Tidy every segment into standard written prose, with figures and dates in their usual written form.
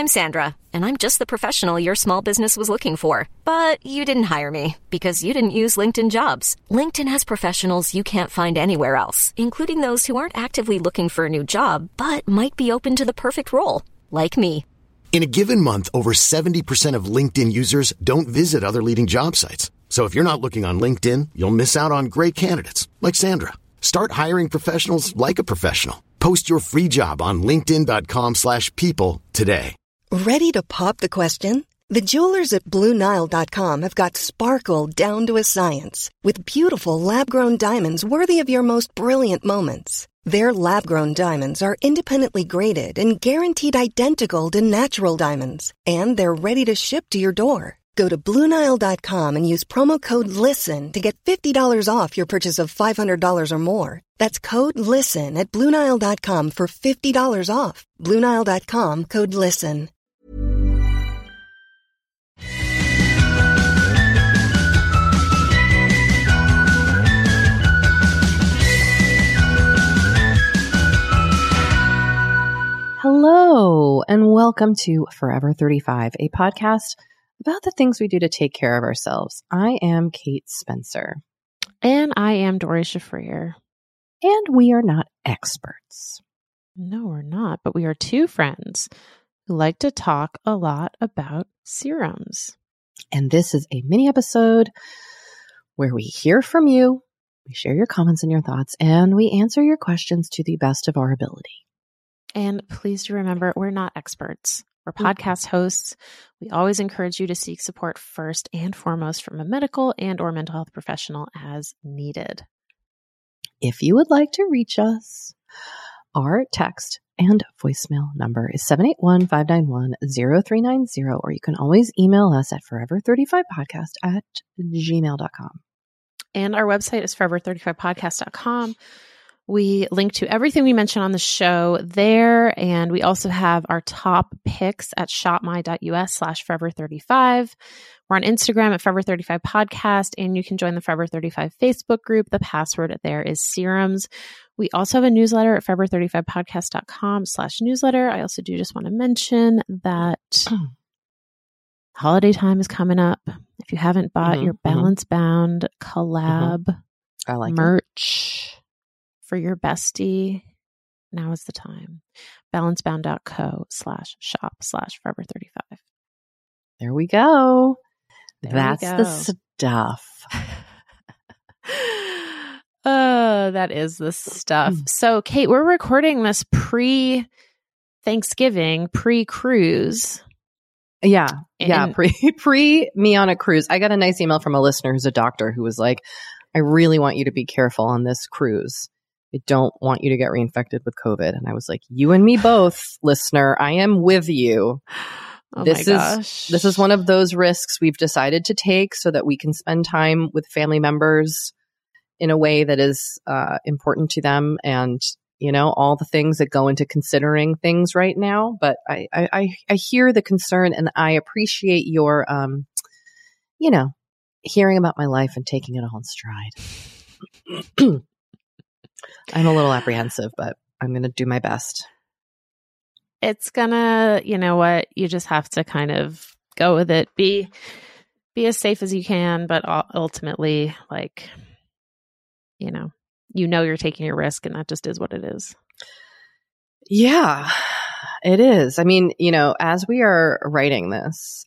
I'm Sandra, and I'm just the professional your small business was looking for. But you didn't hire me because you didn't use LinkedIn Jobs. LinkedIn has professionals you can't find anywhere else, including those who aren't actively looking for a new job, but might be open to the perfect role, like me. In a given month, over 70% of LinkedIn users don't visit other leading job sites. So if you're not looking on LinkedIn, you'll miss out on great candidates like Sandra. Start hiring professionals like a professional. Post your free job on linkedin.com/people today. Ready to pop the question? The jewelers at BlueNile.com have got sparkle down to a science with beautiful lab-grown diamonds worthy of your most brilliant moments. Their lab-grown diamonds are independently graded and guaranteed identical to natural diamonds, and they're ready to ship to your door. Go to BlueNile.com and use promo code LISTEN to get $50 off your purchase of $500 or more. That's code LISTEN at BlueNile.com for $50 off. BlueNile.com, code LISTEN. Hello, and welcome to Forever 35, a podcast about the things we do to take care of ourselves. I am Kate Spencer. And I am Dory Shafrir. And we are not experts. No, we're not, but we are two friends who like to talk a lot about serums. And this is a mini episode where we hear from you, we share your comments and your thoughts, and we answer your questions to the best of our ability. And please do remember, we're not experts. We're podcast hosts. We always encourage you to seek support first and foremost from a medical and or mental health professional as needed. If you would like to reach us, our text and voicemail number is 781-591-0390, or you can always email us at forever35podcast@gmail.com. And our website is forever35podcast.com. We link to everything we mentioned on the show there. And we also have our top picks at shopmy.us/forever35. We're on Instagram at Forever35 Podcast, and you can join the Forever 35 Facebook group. The password there is serums. We also have a newsletter at forever35podcast.com/newsletter. I also do just want to mention that holiday time is coming up. If you haven't bought your Balance Bound collab I like merch for your bestie, now is the time. balancebound.co/shop/forever35. There we go. That's the stuff. That is the stuff. So, Kate, we're recording this pre-Thanksgiving, pre-cruise. Yeah. Pre me on a cruise. I got a nice email from a listener who's a doctor who was like, I really want you to be careful on this cruise. I don't want you to get reinfected with COVID. And I was like, you and me both, listener. I am with you. Oh this my gosh. This is one of those risks we've decided to take so that we can spend time with family members in a way that is important to them, and you know, all the things that go into considering things right now. But I hear the concern, and I appreciate your hearing about my life and taking it all in stride. I'm a little apprehensive, but I'm going to do my best. It's gonna, you know what, you just have to kind of go with it. Be as safe as you can, but ultimately, like, you know you're taking a risk, and that just is what it is. Yeah, it is. I mean, as we are recording this,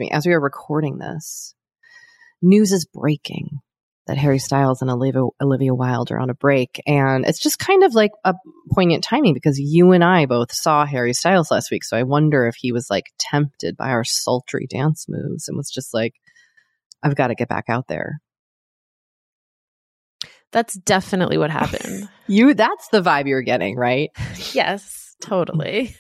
news is breaking that Harry Styles and Olivia Wilde are on a break. And it's just kind of like a poignant timing because you and I both saw Harry Styles last week. So I wonder if he was like tempted by our sultry dance moves and was just like, I've got to get back out there. That's definitely what happened. That's the vibe you're getting, right? Yes, totally.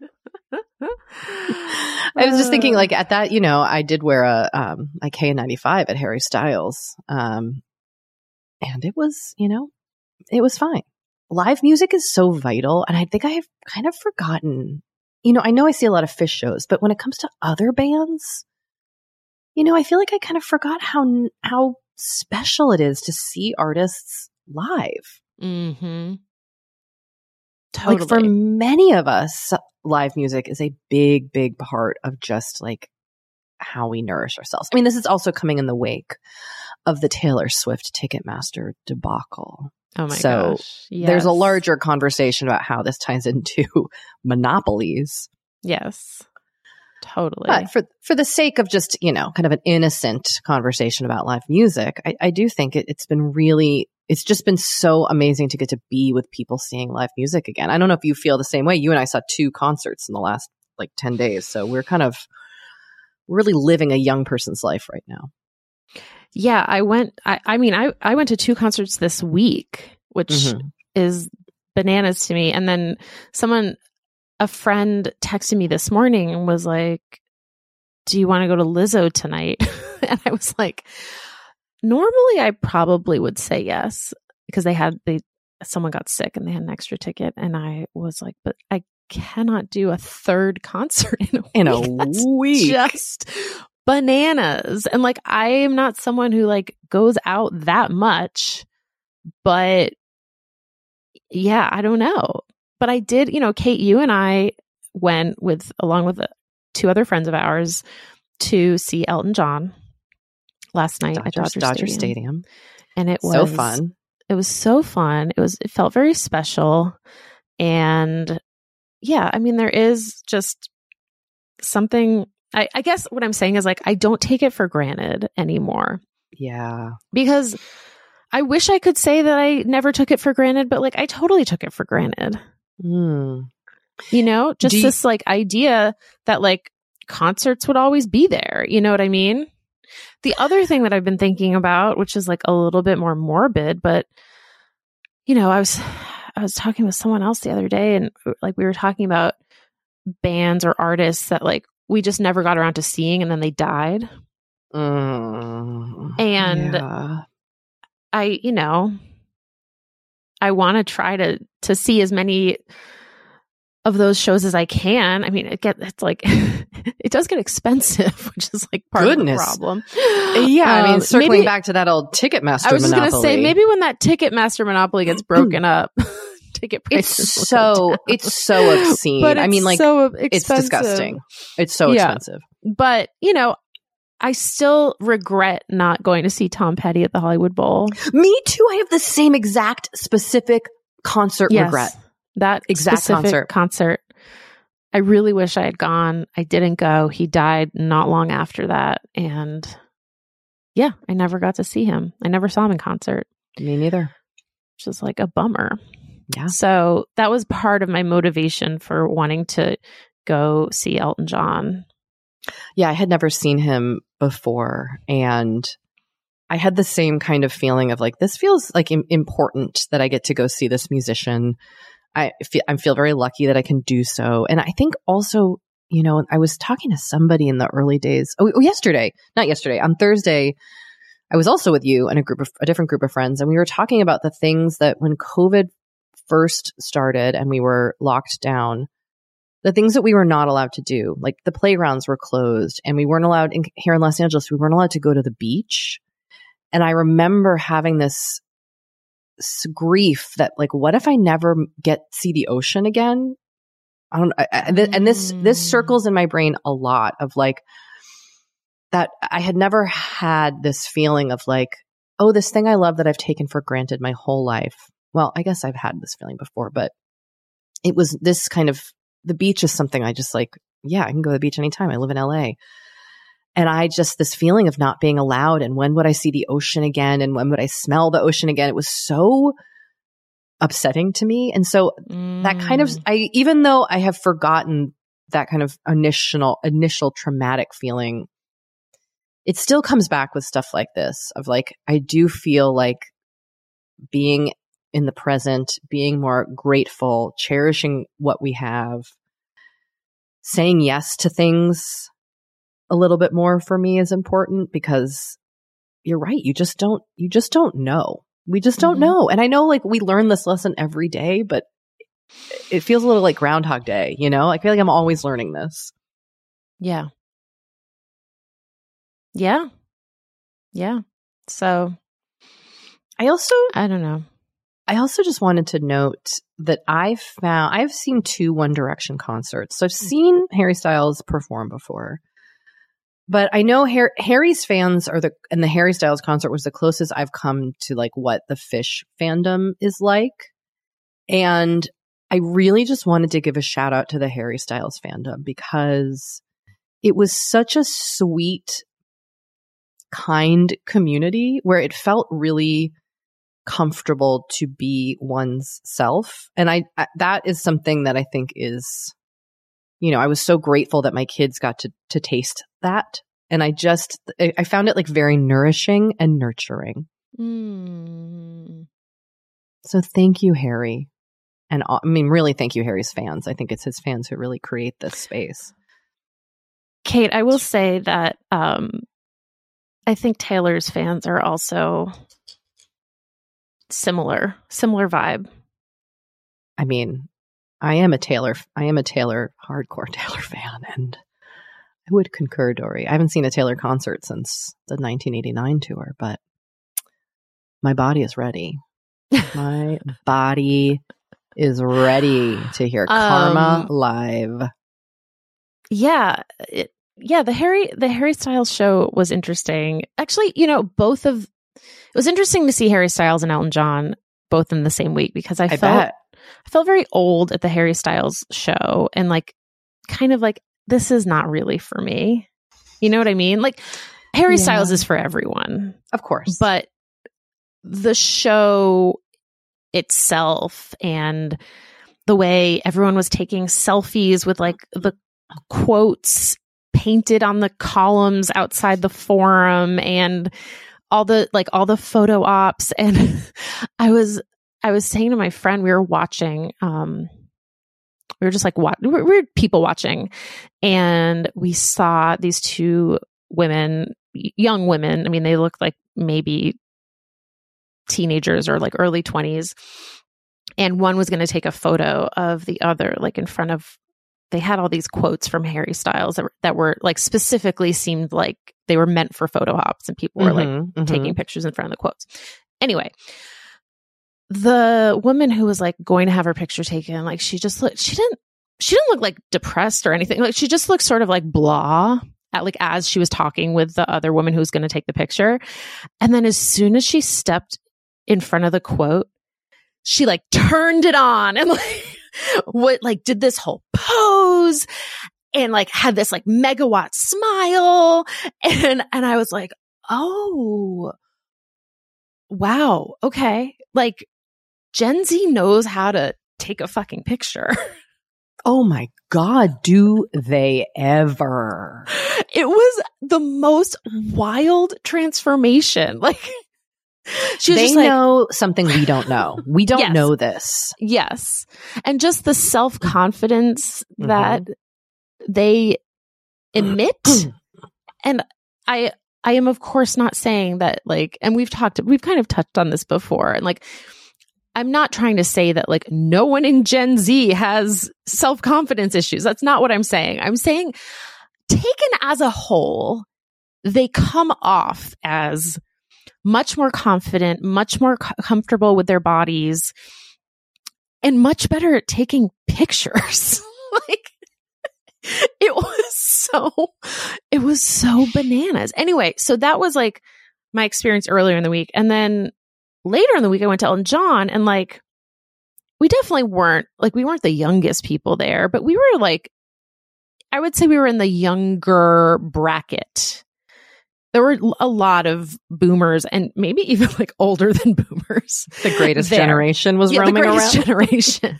I was just thinking, like, at that, I did wear a KN95 at Harry Styles, and it was, it was fine. Live music is so vital, and I think I have kind of forgotten. I know I see a lot of Phish shows, but when it comes to other bands, I feel like I kind of forgot how special it is to see artists live. Mm-hmm. Totally. Like for many of us, live music is a big, big part of just like how we nourish ourselves. I mean, this is also coming in the wake of the Taylor Swift Ticketmaster debacle. Oh my so gosh. Yes. There's a larger conversation about how this ties into monopolies. Yes. Totally. But for the sake of just, kind of an innocent conversation about live music, I do think it's just been so amazing to get to be with people seeing live music again. I don't know if you feel the same way. You and I saw 2 concerts in the last 10 days. So we're kind of really living a young person's life right now. Yeah, I went to 2 concerts this week, which is bananas to me. And then a friend texted me this morning and was like, do you want to go to Lizzo tonight? And I was like, normally I probably would say yes, because someone got sick and they had an extra ticket. And I was like, but I cannot do a 3rd concert in a week. Just bananas. And I am not someone who goes out that much, but yeah, I don't know. But I did, Kate, you and I went along with 2 other friends of ours to see Elton John last night at Dodger Stadium. And it was so fun. It was so fun. It felt very special. And yeah, I mean, there is just something, I guess what I'm saying is I don't take it for granted anymore. Yeah. Because I wish I could say that I never took it for granted, but I totally took it for granted. This idea that concerts would always be there. You know what I mean? The other thing that I've been thinking about, which is a little bit more morbid, but I was talking with someone else the other day, and we were talking about bands or artists that we just never got around to seeing, and then they died. And yeah. I want to try to see as many of those shows as I can. I mean, it does get expensive, which is part of the problem. Yeah, I mean, circling back to that old Ticketmaster monopoly. I was just going to say, maybe when that Ticketmaster monopoly gets broken up, ticket prices it's so obscene. But I mean, so expensive. It's disgusting. It's so expensive. But I still regret not going to see Tom Petty at the Hollywood Bowl. Me too. I have the same exact specific concert regret. That exact concert. I really wish I had gone. I didn't go. He died not long after that. And yeah, I never got to see him. I never saw him in concert. Me neither. Which is a bummer. Yeah. So that was part of my motivation for wanting to go see Elton John. Yeah, I had never seen him before. And I had the same kind of feeling of this feels important that I get to go see this musician. I feel very lucky that I can do so. And I think also, I was talking to somebody in the early days. On Thursday, I was also with you and a different group of friends. And we were talking about the things that when COVID first started and we were locked down, the things that we were not allowed to do, the playgrounds were closed and we weren't allowed here in Los Angeles, we weren't allowed to go to the beach. And I remember having this grief that what if I never see the ocean again? I don't and this circles in my brain a lot of that I had never had this feeling of oh, this thing I love that I've taken for granted my whole life. Well, I guess I've had this feeling before, but it was this kind of, the beach is something I just yeah, I can go to the beach anytime. I live in LA. And this feeling of not being allowed, and when would I see the ocean again? And when would I smell the ocean again? It was so upsetting to me. And so that kind of, even though I have forgotten that kind of initial traumatic feeling, it still comes back with stuff like this of I do feel being in the present, being more grateful, cherishing what we have, saying yes to things a little bit more for me is important, because you're right. You just don't know. We just don't know. And I know we learn this lesson every day, but it feels a little like Groundhog Day, I feel like I'm always learning this. Yeah. Yeah. Yeah. So I don't know. I also just wanted to note that I've seen 2 One Direction concerts. So I've seen Harry Styles perform before, but I know Harry's fans and the Harry Styles concert was the closest I've come to like what the Fish fandom is like. And I really just wanted to give a shout out to the Harry Styles fandom because it was such a sweet, kind community where it felt really comfortable to be one's self. And I that is something that I think is, I was so grateful that my kids got to taste that. And I found it like very nourishing and nurturing. So thank you, Harry. And really thank you, Harry's fans. I think it's his fans who really create this space. Kate, I will say that I think Taylor's fans are also similar vibe. I mean, I am a Taylor hardcore Taylor fan, and I would concur, Dory. I haven't seen a Taylor concert since the 1989 tour, but my body is ready. My body is ready to hear Karma live. Yeah. The Harry Styles show was interesting. Actually, it was interesting to see Harry Styles and Elton John both in the same week because I felt very old at the Harry Styles show and like kind of like this is not really for me. You know what I mean? Like Harry Styles is for everyone. Of course. But the show itself and the way everyone was taking selfies with like the quotes painted on the columns outside the forum and all the photo ops. And I was saying to my friend, we were watching, we were just like, we were people watching, and we saw these 2 women, young women. I mean, they looked like maybe teenagers or like early 20s. And one was going to take a photo of the other, like in front of, they had all these quotes from Harry Styles that were like specifically seemed like they were meant for photo ops and people were taking pictures in front of the quotes. Anyway, the woman who was like going to have her picture taken, like she didn't look like depressed or anything. Like she just looked sort of like blah as she was talking with the other woman who was going to take the picture. And then as soon as she stepped in front of the quote, she like turned it on and like did this whole pose and like had this like megawatt smile. And I was like, oh, wow. Okay. Like Gen Z knows how to take a fucking picture. Oh my God. Do they ever? It was the most wild transformation. Like they know something we don't know. We don't know this. Yes. And just the self-confidence that they emit. And I am of course not saying that like, and we've kind of touched on this before. And like, I'm not trying to say that like no one in Gen Z has self-confidence issues. That's not what I'm saying. I'm saying taken as a whole, they come off as much more confident, much more comfortable with their bodies, and much better at taking pictures. Like it was so bananas. Anyway, so that was like my experience earlier in the week. And then later in the week, I went to Elton John, and like, we definitely weren't the youngest people there, but we were like, I would say we were in the younger bracket. There were a lot of boomers and maybe even like older than boomers. The greatest generation was roaming around. The greatest generation.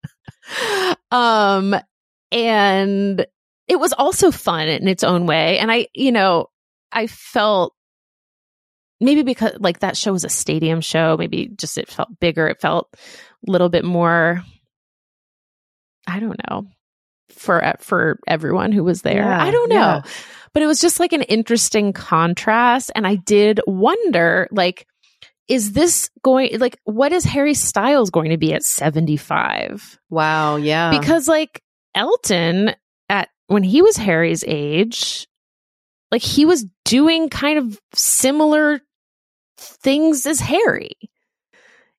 And it was also fun in its own way. And I felt maybe because like that show was a stadium show, maybe just it felt bigger. It felt a little bit more, I don't know, for everyone who was there. I don't know. Yeah. But it was just like an interesting contrast. And I did wonder, like, is this going, like, what is Harry Styles going to be at 75? Wow. Yeah. Because like Elton when he was Harry's age, like he was doing kind of similar things as Harry.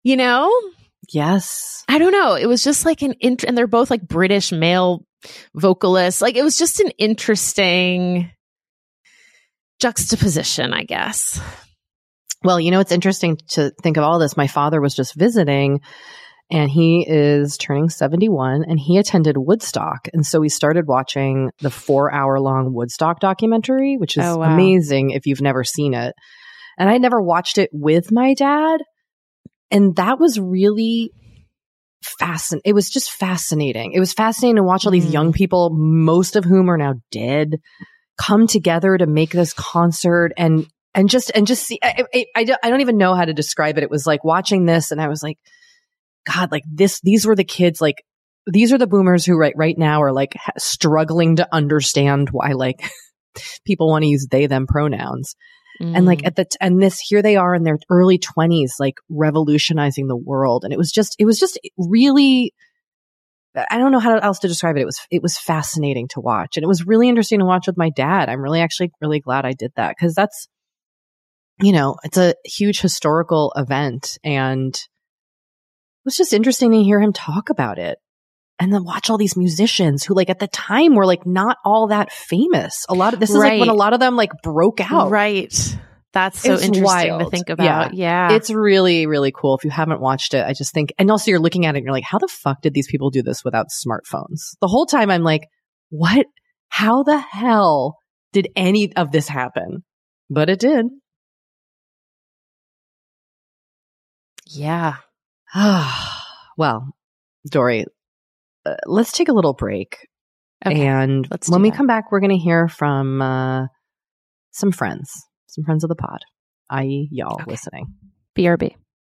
You know? Yes. I don't know. It was just like and they're both like British male vocalists. Like it was just an interesting juxtaposition, I guess. Well, you know, it's interesting to think of all this. My father was just visiting and he is turning 71 and he attended Woodstock. And so we started watching the 4-hour-long Woodstock documentary, which is amazing if you've never seen it. And I never watched it with my dad. And that was really fascinating. It was just fascinating. It was fascinating to watch all these young people, most of whom are now dead, come together to make this concert and just see. I don't even know how to describe it. It was like watching this, and I was like, God, like these were the kids. Like these are the boomers who right now are like struggling to understand why like people want to use they them pronouns. And like here they are in their early 20s, like revolutionizing the world. And it was just really, I don't know how else to describe it. It was fascinating to watch. And it was really interesting to watch with my dad. I'm really glad I did that, because that's, you know, it's a huge historical event. And it was just interesting to hear him talk about it. And then watch all these musicians who like at the time were like not all that famous. This is like when a lot of them like broke out. Right. That's so interesting to think about. Yeah. It's really, really cool. If you haven't watched it, I just think, and also you're looking at it and you're like, how the fuck did these people do this without smartphones? The whole time I'm like, what? How the hell did any of this happen? But it did. Yeah. Well, Doree, let's take a little break. Okay, and when we come back, we're going to hear from some friends of the pod, i.e. y'all listening. BRB.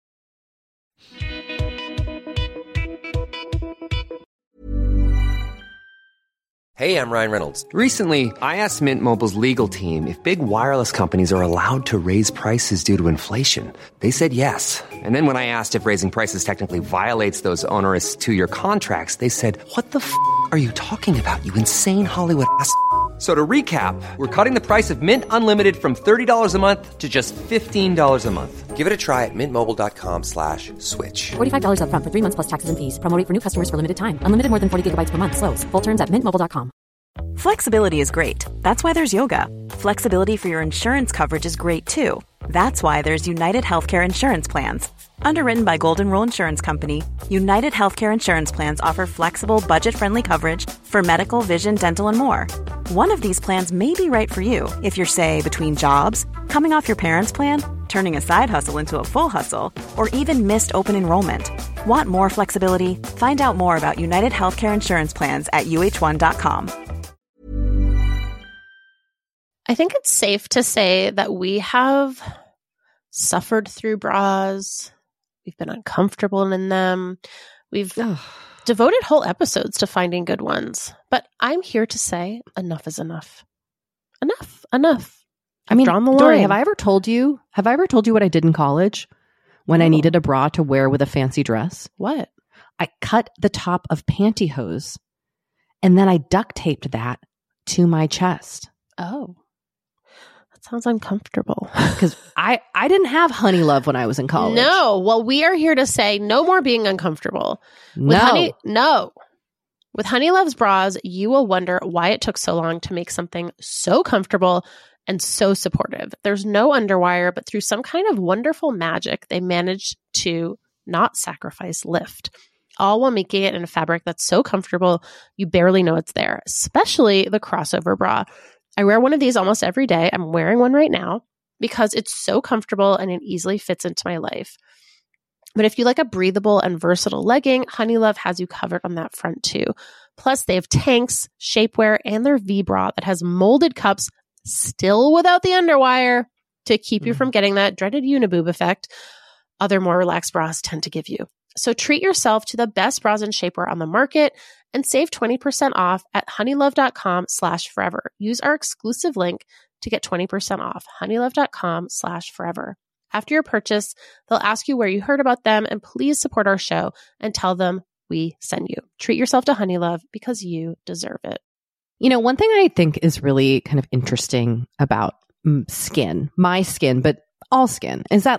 Hey, I'm Ryan Reynolds. Recently, I asked Mint Mobile's legal team if big wireless companies are allowed to raise prices due to inflation. They said yes. And then when I asked if raising prices technically violates those onerous 2-year contracts, they said, "What the f*** are you talking about, you insane Hollywood ass f- So to recap, we're cutting the price of Mint Unlimited from $30 a month to just $15 a month. Give it a try at mintmobile.com/switch. $45 up front for 3 months plus taxes and fees. Promo rate for new customers for limited time. Unlimited more than 40 gigabytes per month. Slows full terms at mintmobile.com. Flexibility is great. That's why there's yoga. Flexibility for your insurance coverage is great too. That's why there's United Healthcare Insurance Plans. Underwritten by Golden Rule Insurance Company, United Healthcare Insurance Plans offer flexible, budget-friendly coverage for medical, vision, dental, and more. One of these plans may be right for you if you're, say, between jobs, coming off your parents' plan, turning a side hustle into a full hustle, or even missed open enrollment. Want more flexibility? Find out more about United Healthcare Insurance Plans at uh1.com. I think it's safe to say that we have suffered through bras. We've been uncomfortable in them. We've devoted whole episodes to finding good ones. But I'm here to say enough is enough. Enough. I mean, drawn the Doree, line. have I ever told you what I did in college when I needed a bra to wear with a fancy dress? What? I cut the top of pantyhose and then I duct taped that to my chest. Oh. Sounds uncomfortable. Because I didn't have Honey Love when I was in college. No. Well, we are here to say no more being uncomfortable. With Honey Love's bras, you will wonder why it took so long to make something so comfortable and so supportive. There's no underwire, but through some kind of wonderful magic, they managed to not sacrifice lift, all while making it in a fabric that's so comfortable you barely know it's there, especially the crossover bra. I wear one of these almost every day. I'm wearing one right now because it's so comfortable and it easily fits into my life. But if you like a breathable and versatile legging, Honey Love has you covered on that front too. Plus, they have tanks, shapewear, and their V-bra that has molded cups, still without the underwire, to keep you from getting that dreaded uniboob effect other more relaxed bras tend to give you. So treat yourself to the best bras and shapewear on the market and save 20% off at honeylove.com/forever. Use our exclusive link to get 20% off, honeylove.com/forever. After your purchase, they'll ask you where you heard about them, and please support our show and tell them we send you. Treat yourself to Honey Love because you deserve it. You know, one thing I think is really kind of interesting about skin, my skin, but all skin, is that like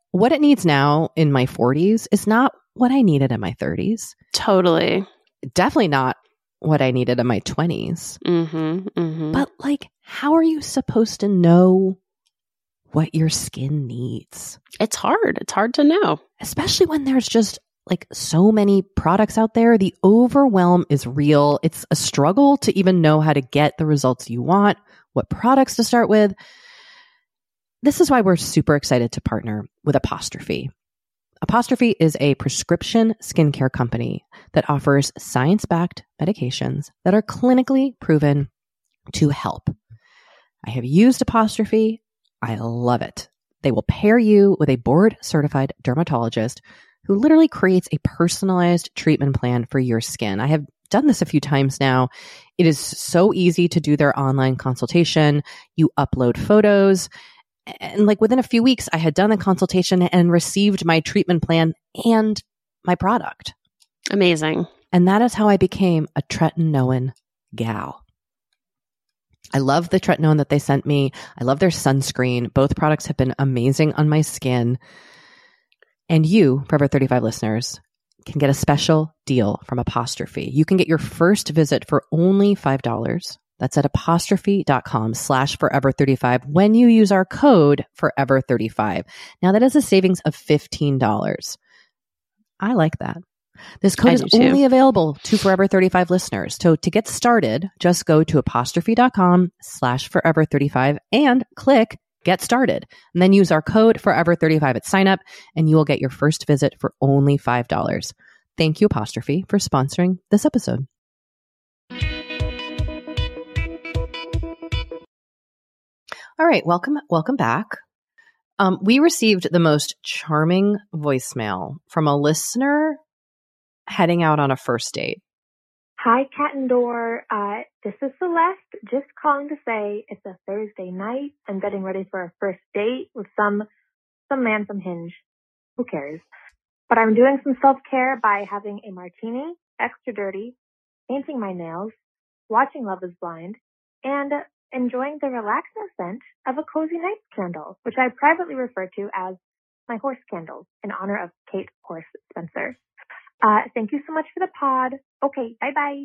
what it needs now in my 40s is not what I needed in my 30s. Totally. Definitely not what I needed in my 20s. But like, how are you supposed to know what your skin needs? It's hard. It's hard to know. Especially when there's just like so many products out there. The overwhelm is real. It's a struggle to even know how to get the results you want, what products to start with. This is why we're super excited to partner with Apostrophe. Apostrophe is a prescription skincare company that offers science-backed medications that are clinically proven to help. I have used Apostrophe. I love it. They will pair you with a board-certified dermatologist who literally creates a personalized treatment plan for your skin. I have done this a few times now. It is so easy to do their online consultation. You upload photos. And like within a few weeks, I had done the consultation and received my treatment plan and my product. Amazing. And that is how I became a tretinoin gal. I love the tretinoin that they sent me. I love their sunscreen. Both products have been amazing on my skin. And you, Forever 35 listeners, can get a special deal from Apostrophe. You can get your first visit for only $5. That's at apostrophe.com/forever35 when you use our code forever35. Now that is a savings of $15. I like that. This code is only available to Forever 35 listeners. So to get started, just go to apostrophe.com/forever35 and click Get Started. And then use our code forever35 at sign up and you will get your first visit for only $5. Thank you, Apostrophe, for sponsoring this episode. All right, welcome back. We received the most charming voicemail from a listener heading out on a first date. Hi, Kat and Door. This is Celeste, just calling to say it's a Thursday night. I'm getting ready for a first date with some man from Hinge. Who cares? But I'm doing some self-care by having a martini, extra dirty, painting my nails, watching Love is Blind, and enjoying the relaxing scent of a cozy night candle, which I privately refer to as my horse candles in honor of Kate Horse Spencer. Thank you so much for the pod. Okay, bye-bye.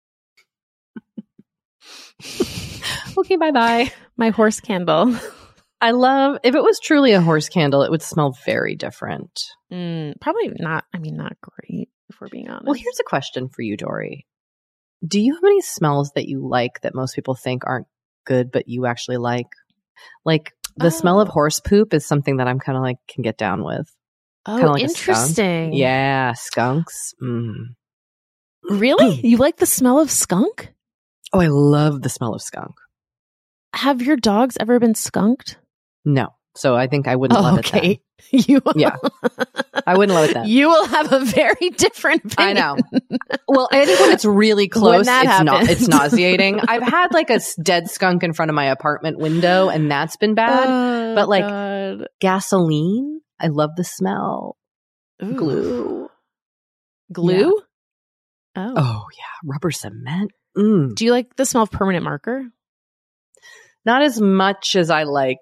Okay, bye-bye. My horse candle. I love, if it was truly a horse candle, it would smell very different. Probably not, not great, if we're being honest. Well, here's a question for you, Dory. Do you have any smells that you like that most people think aren't good, but you actually like? Like the smell of horse poop is something that I'm kind of like can get down with. Oh, like interesting. Yeah, skunks. Really? You like the smell of skunk? Oh, I love the smell of skunk. Have your dogs ever been skunked? No. So I think I wouldn't love it then. Yeah. I wouldn't love it then. You will have a very different opinion. I know. Well, I think when it's really close, it's nauseating. I've had like a dead skunk in front of my apartment window and that's been bad. But like gasoline, I love the smell. Ooh. Glue? Yeah. Oh, yeah. Rubber cement. Do you like the smell of permanent marker? Not as much as I like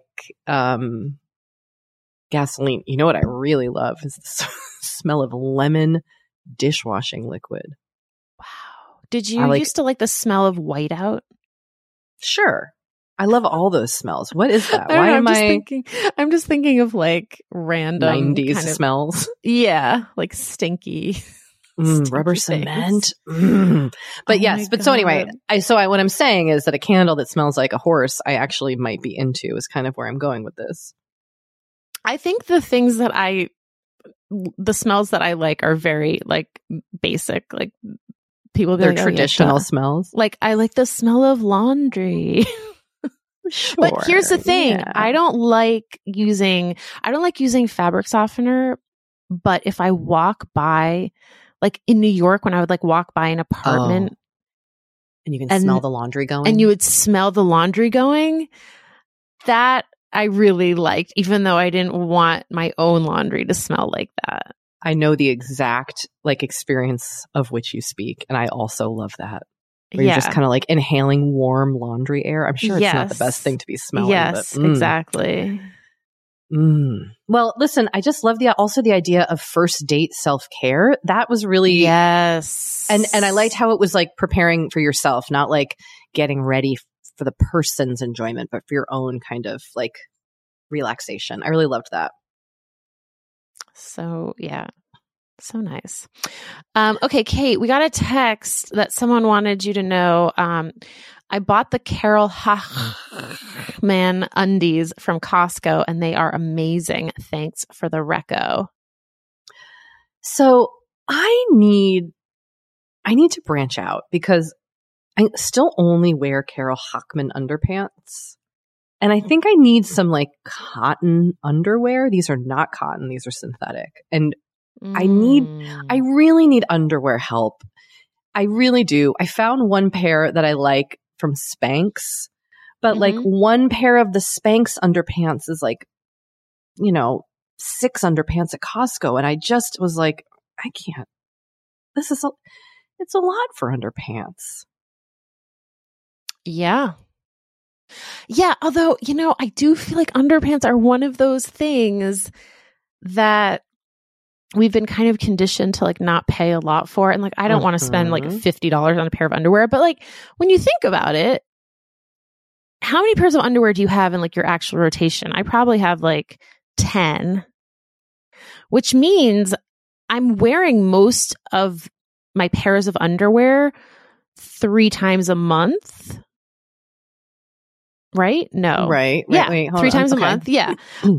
gasoline. You know what I really love is the smell of lemon dishwashing liquid. Wow. Did you used to like the smell of whiteout? Sure. I love all those smells. What is that? I'm just thinking of like random 90s kind of smells. Yeah, like stinky. Rubber cement. But yes, but God. So anyway, what I'm saying is that a candle that smells like a horse, I actually might be into is kind of where I'm going with this. I think the smells that I like are very like basic, like people be they're like, traditional smells. Like I like the smell of laundry. Sure. But here's the thing. Yeah. I don't like using fabric softener, but if I walk by, like in New York, when I would like walk by an apartment and you can smell the laundry going, and you would smell the laundry going, that I really liked, even though I didn't want my own laundry to smell like that. I know the exact like experience of which you speak. And I also love that. Where you're just kind of like inhaling warm laundry air. I'm sure it's not the best thing to be smelling. Yes, exactly. Well, listen, I just love also the idea of first date self-care. That was really, yes. And I liked how it was like preparing for yourself, not like getting ready for the person's enjoyment, but for your own kind of like relaxation. I really loved that. So, yeah. So nice. Okay, Kate, we got a text that someone wanted you to know. I bought the Carol Hochman undies from Costco, and they are amazing. Thanks for the reco. So I need to branch out because I still only wear Carol Hochman underpants. And I think I need some like cotton underwear. These are not cotton. These are synthetic. And I really need underwear help. I really do. I found one pair that I like from Spanx, but like one pair of the Spanx underpants is like, 6 underpants at Costco. And I just was like, I can't, it's a lot for underpants. Yeah. Yeah. Although, I do feel like underpants are one of those things that we've been kind of conditioned to like not pay a lot for. And like, I don't want to spend like $50 on a pair of underwear, but like when you think about it, how many pairs of underwear do you have in like your actual rotation? I probably have like 10, which means I'm wearing most of my pairs of underwear 3 times a month. Right? No. Right. Yeah. Wait, 3 times a month. Yeah.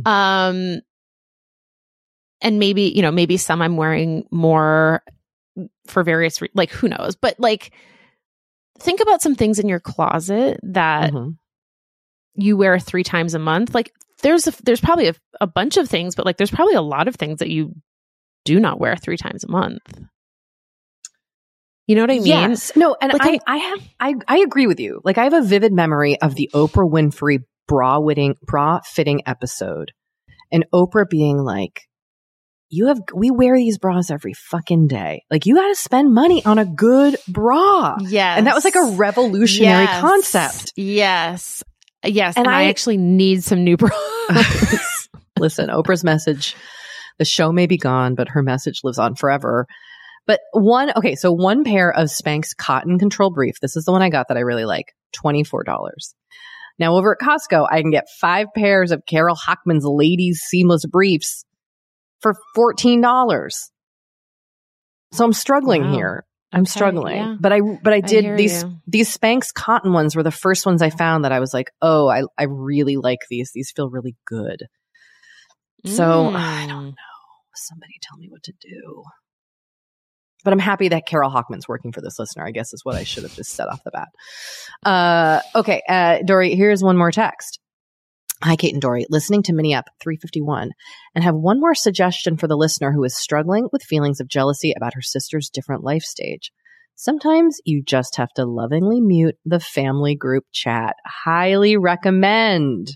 And maybe some I'm wearing more for various, like, who knows? But like, think about some things in your closet that you wear 3 times a month. Like, there's probably a bunch of things, but like, there's probably a lot of things that you do not wear 3 times a month. You know what I mean? Yes. No, and like I agree with you. Like, I have a vivid memory of the Oprah Winfrey bra fitting episode, and Oprah being like, we wear these bras every fucking day. Like, you got to spend money on a good bra. Yes. And that was like a revolutionary concept. Yes. Yes. And I actually need some new bras. Listen, Oprah's message, the show may be gone, but her message lives on forever. But one pair of Spanx cotton control brief. This is the one I got that I really like. $24. Now over at Costco, I can get 5 pairs of Carol Hochman's ladies seamless briefs for $14. So I'm struggling here. I'm struggling. Yeah. But I did these Spanx cotton ones were the first ones I found that I was like, oh, I really like these. These feel really good. So I don't know. Somebody tell me what to do. But I'm happy that Carol Hochman's working for this listener, I guess is what I should have just said off the bat. Okay. Dory, here's one more text. Hi, Kate and Dory. Listening to Mini Up 351 and have one more suggestion for the listener who is struggling with feelings of jealousy about her sister's different life stage. Sometimes you just have to lovingly mute the family group chat. Highly recommend.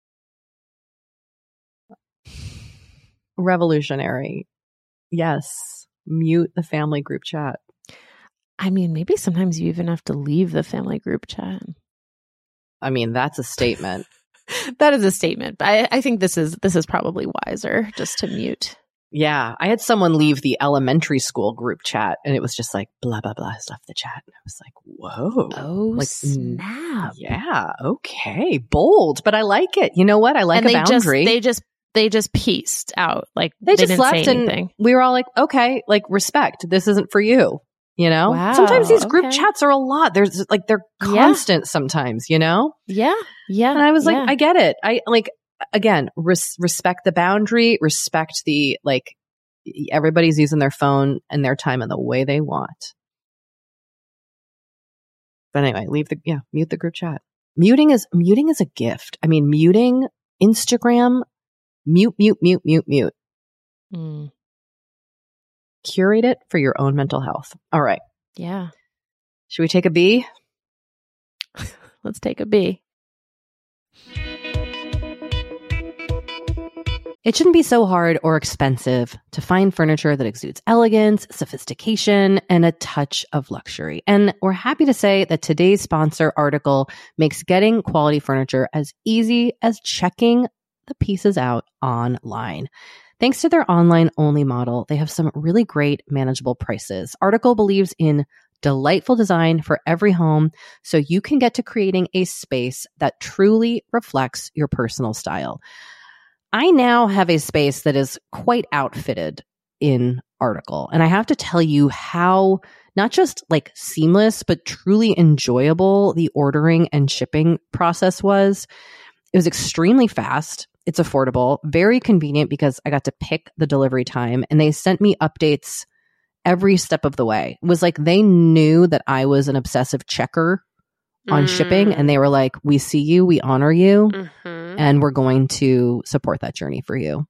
Revolutionary. Yes. Mute the family group chat. I mean, maybe sometimes you even have to leave the family group chat. I mean, that's a statement. That is a statement. But I think this is probably wiser just to mute. Yeah. I had someone leave the elementary school group chat and it was just like blah, blah, blah, left the chat. And I was like, whoa. Oh, like, snap. Yeah. Okay. Bold. But I like it. You know what? I like a boundary. They just pieced out. Like they just didn't left say anything. And we were all like, okay, like respect. This isn't for you. You know, wow, sometimes these group chats are a lot. There's like, they're constant sometimes, you know? Yeah. Yeah. And I was like, I get it. I like, again, respect the boundary, respect the, like, everybody's using their phone and their time in the way they want. But anyway, mute the group chat. Muting is a gift. I mean, muting Instagram, mute. Curate it for your own mental health. All right. Yeah. Should we take a B? Let's take a B. It shouldn't be so hard or expensive to find furniture that exudes elegance, sophistication, and a touch of luxury. And we're happy to say that today's sponsor article makes getting quality furniture as easy as checking the pieces out online. Thanks to their online-only model, they have some really great manageable prices. Article believes in delightful design for every home, so you can get to creating a space that truly reflects your personal style. I now have a space that is quite outfitted in Article, and I have to tell you how not just like seamless, but truly enjoyable the ordering and shipping process was. It was extremely fast. It's affordable, very convenient because I got to pick the delivery time, and they sent me updates every step of the way. It was like they knew that I was an obsessive checker on shipping, and they were like, we see you, we honor you, and we're going to support that journey for you.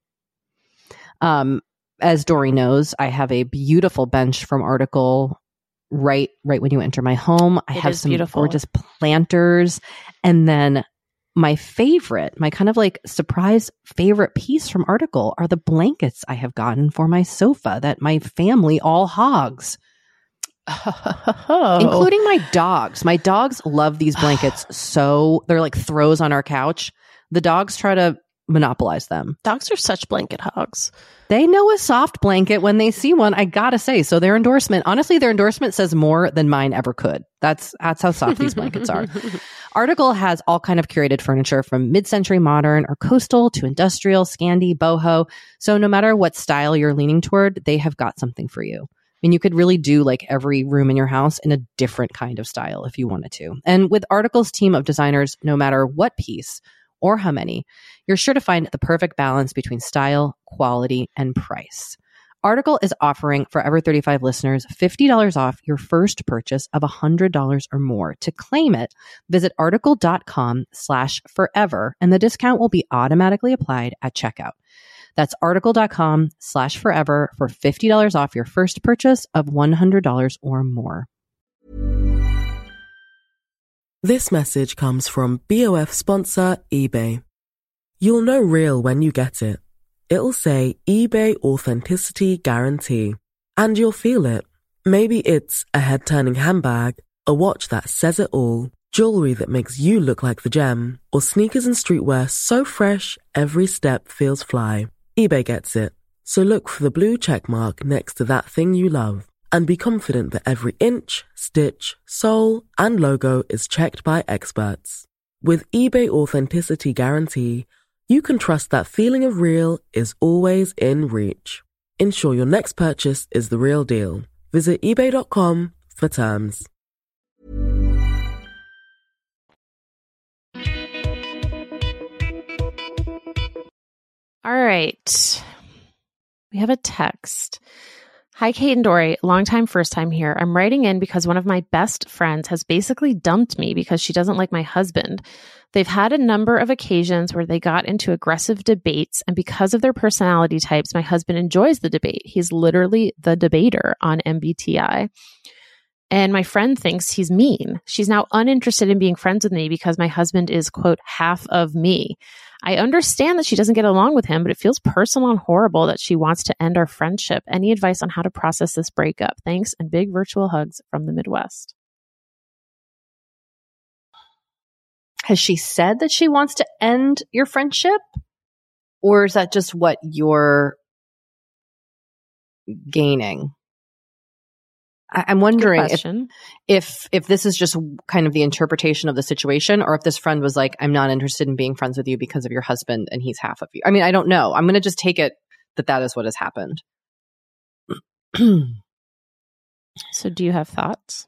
As Dory knows, I have a beautiful bench from Article right when you enter my home. I have some gorgeous planters, and then my kind of like surprise favorite piece from Article are the blankets I have gotten for my sofa that my family all hogs, including my dogs. My dogs love these blankets. So they're like throws on our couch. The dogs try to monopolize them. Dogs are such blanket hogs. They know a soft blanket when they see one, I gotta say. So their endorsement says more than mine ever could. That's how soft these blankets are. Article has all kind of curated furniture from mid-century modern or coastal to industrial, Scandi, boho. So no matter what style you're leaning toward, they have got something for you. I mean, you could really do like every room in your house in a different kind of style if you wanted to. And with Article's team of designers, no matter what piece or how many, you're sure to find the perfect balance between style, quality, and price. Article is offering Forever 35 listeners $50 off your first purchase of $100 or more. To claim it, visit article.com/forever, and the discount will be automatically applied at checkout. That's article.com/forever for $50 off your first purchase of $100 or more. This message comes from BOF sponsor eBay. You'll know real when you get it. It'll say eBay Authenticity Guarantee. And you'll feel it. Maybe it's a head-turning handbag, a watch that says it all, jewelry that makes you look like the gem, or sneakers and streetwear so fresh every step feels fly. eBay gets it. So look for the blue check mark next to that thing you love. And be confident that every inch, stitch, sole, and logo is checked by experts. With eBay Authenticity Guarantee, you can trust that feeling of real is always in reach. Ensure your next purchase is the real deal. Visit ebay.com for terms. All right. We have a text. Hi, Kate and Dory. Long time, first time here. I'm writing in because one of my best friends has basically dumped me because she doesn't like my husband. They've had a number of occasions where they got into aggressive debates, and because of their personality types, my husband enjoys the debate. He's literally the debater on MBTI. And my friend thinks he's mean. She's now uninterested in being friends with me because my husband is, quote, half of me. I understand that she doesn't get along with him, but it feels personal and horrible that she wants to end our friendship. Any advice on how to process this breakup? Thanks, and big virtual hugs from the Midwest. Has she said that she wants to end your friendship? Or is that just what you're gaining? I'm wondering if this is just kind of the interpretation of the situation, or if this friend was like, I'm not interested in being friends with you because of your husband and he's half of you. I mean, I don't know. I'm going to just take it that is what has happened. So do you have thoughts?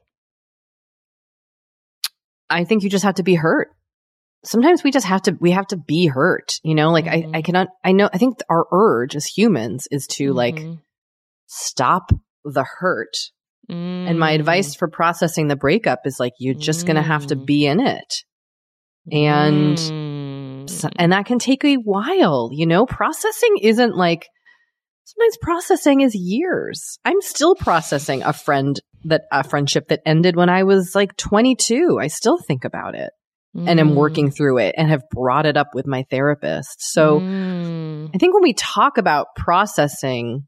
I think you just have to be hurt. Sometimes we have to be hurt, you know, like I think our urge as humans is to like stop the hurt. And my advice for processing the breakup is like, you're just going to have to be in it. And that can take a while, you know, processing isn't like, sometimes processing is years. I'm still processing a friendship that ended when I was like 22. I still think about it and am working through it and have brought it up with my therapist. So I think when we talk about processing,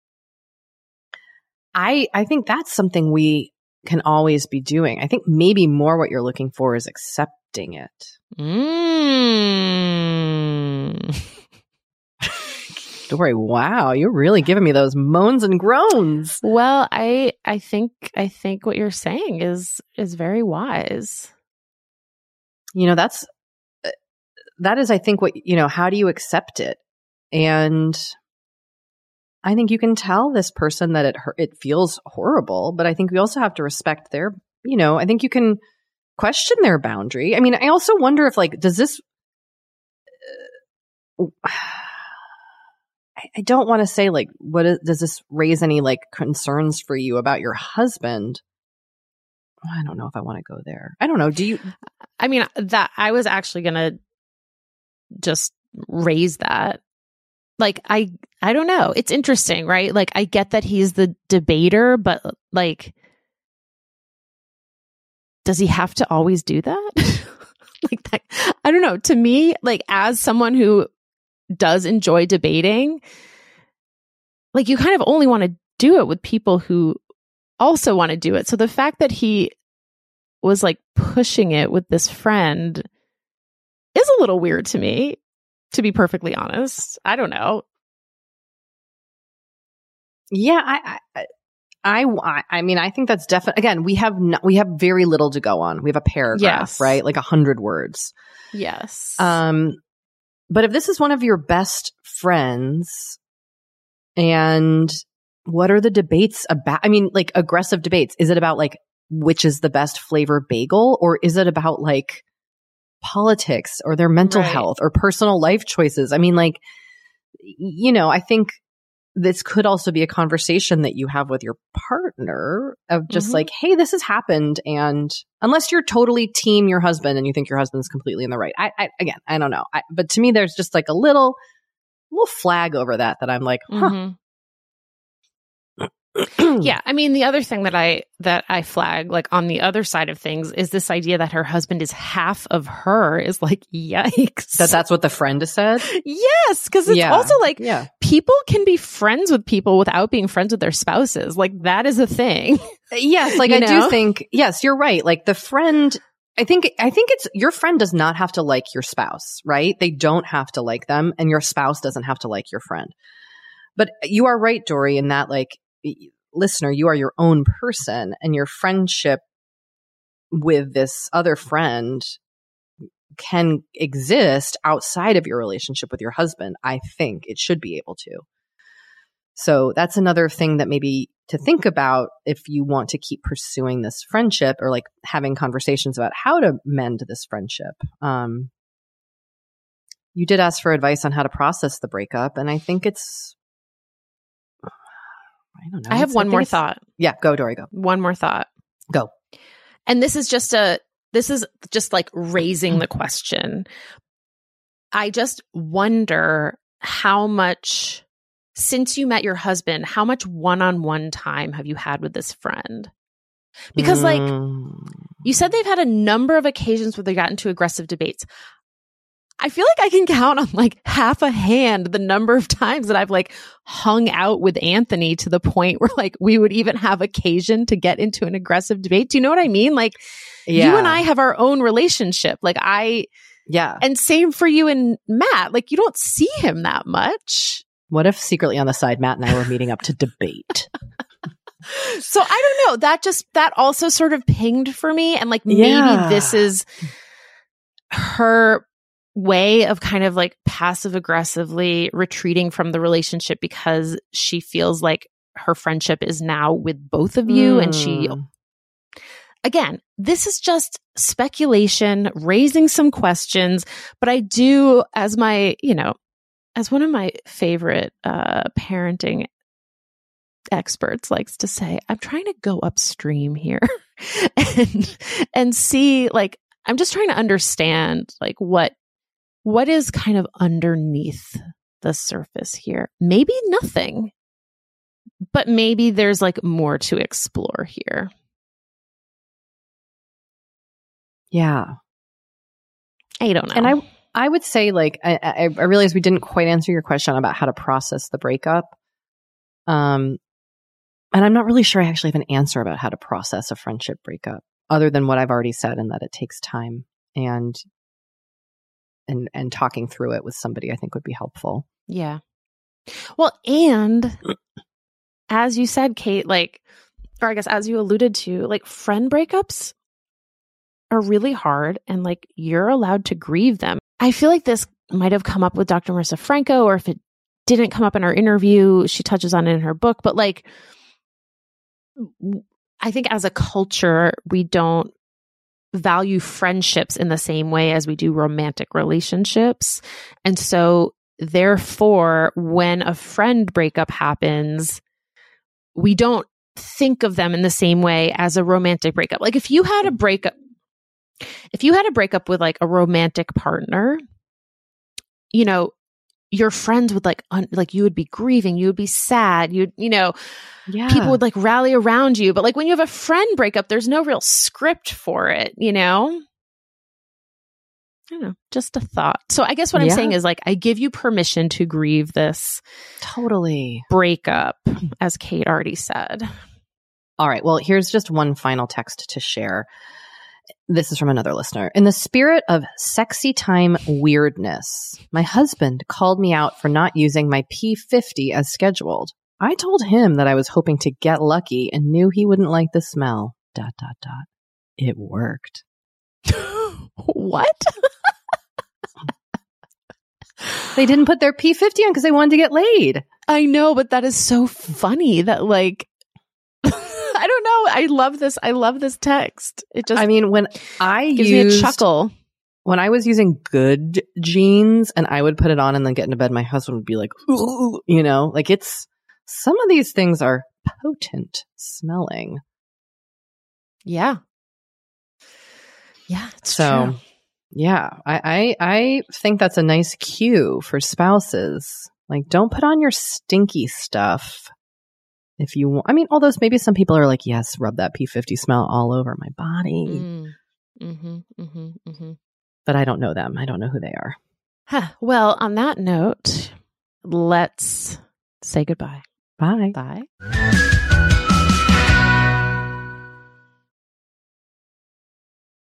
I think that's something we can always be doing. I think maybe more what you're looking for is accepting it. story. Wow, you're really giving me those moans and groans. Well, I think what you're saying is very wise. You know, that is, I think, what, you know, how do you accept it? And I think you can tell this person that it feels horrible, but I think we also have to respect their, you know, I think you can question their boundary. I mean, I also wonder if, like, does this, I don't want to say, like, does this raise any, like, concerns for you about your husband? I don't know if I want to go there. I don't know. Do you? I mean, that I was actually going to just raise that. Like, I don't know. It's interesting, right? Like, I get that he's the debater, but, like, does he have to always do that? Like, that, I don't know. To me, like, as someone who does enjoy debating, like, you kind of only want to do it with people who also want to do it. So the fact that he was, like, pushing it with this friend is a little weird to me, to be perfectly honest. I don't know. Yeah, I mean, I think that's definitely, again, we have very little to go on. We have a paragraph, yes. right? Like 100 words. Yes. But if this is one of your best friends, and what are the debates about? I mean, like, aggressive debates. Is it about, like, which is the best flavor bagel? Or is it about, like, politics or their mental health or personal life choices? I mean, like, you know, I think this could also be a conversation that you have with your partner of just like, hey, this has happened. And unless you're totally team your husband and you think your husband's completely in the right, again, I don't know. But to me, there's just, like, a little flag over that I'm like, huh. Yeah, I mean, the other thing that I flag, like, on the other side of things, is this idea that her husband is half of her is, like, yikes. That's what the friend has said? Yes, because it's also like, people can be friends with people without being friends with their spouses. Like, that is a thing. Yes, like, I do think, yes, you're right. Like, the friend, I think it's, your friend does not have to like your spouse, right? They don't have to like them, and your spouse doesn't have to like your friend. But you are right, Dory, in that, like, listener, you are your own person, and your friendship with this other friend can exist outside of your relationship with your husband. I think it should be able to. So that's another thing that maybe to think about if you want to keep pursuing this friendship, or, like, having conversations about how to mend this friendship. You did ask for advice on how to process the breakup, and I think it's, I don't know. I have one more thought. Yeah, go, Dory, go. One more thought. Go. And this is just like raising the question. I just wonder how much, since you met your husband, how much one-on-one time have you had with this friend? Because, like, you said they've had a number of occasions where they got into aggressive debates. I feel like I can count on, like, half a hand the number of times that I've, like, hung out with Anthony to the point where, like, we would even have occasion to get into an aggressive debate. Do you know what I mean? Like, you and I have our own relationship. Like, and same for you and Matt. Like, you don't see him that much. What if secretly on the side, Matt and I were meeting up to debate? So I don't know. That also sort of pinged for me. And, like, maybe this is her way of kind of, like, passive aggressively retreating from the relationship because she feels like her friendship is now with both of you. And she, again, this is just speculation, raising some questions. But I do, as my, you know, as one of my favorite parenting experts likes to say, I'm trying to go upstream here and see, like, I'm just trying to understand, like, what is kind of underneath the surface here. Maybe nothing, but maybe there's, like, more to explore here. Yeah. I don't know. And I would say, like, I realize we didn't quite answer your question about how to process the breakup. And I'm not really sure I actually have an answer about how to process a friendship breakup, other than what I've already said, and that it takes time, and talking through it with somebody, I think, would be helpful. Yeah. Well, and as you said, Kate, like, or I guess as you alluded to, like friend breakups are really hard and like you're allowed to grieve them. I feel like this might have come up with Dr. Marissa Franco, or if it didn't come up in our interview, she touches on it in her book. But like, I think as a culture, we don't value friendships in the same way as we do romantic relationships. And so therefore, when a friend breakup happens, we don't think of them in the same way as a romantic breakup. Like if you had a breakup with like a romantic partner, you know, your friends would like you would be grieving, you would be sad, people would like rally around you. But like when you have a friend breakup, there's no real script for it, you know? I don't know, just a thought. So I guess what I'm saying is like, I give you permission to grieve this totally breakup, as Kate already said. All right. Well, here's just one final text to share. This is from another listener. In the spirit of sexy time weirdness, my husband called me out for not using my P50 as scheduled. I told him that I was hoping to get lucky and knew he wouldn't like the smell. ... It worked. What? They didn't put their P50 on because they wanted to get laid. I know, but that is so funny that like, I don't know. I love this. I love this text. It just, I mean, when I gives me a chuckle. When I was using Good jeans and I would put it on and then get into bed, my husband would be like, ooh, you know, like it's, some of these things are potent smelling. Yeah. Yeah. So true. Yeah, I think that's a nice cue for spouses. Like, don't put on your stinky stuff if you want. I mean, although maybe some people are like, yes, rub that P50 smell all over my body. But I don't know them. I don't know who they are. Huh. Well, on that note, let's say goodbye. Bye. Bye.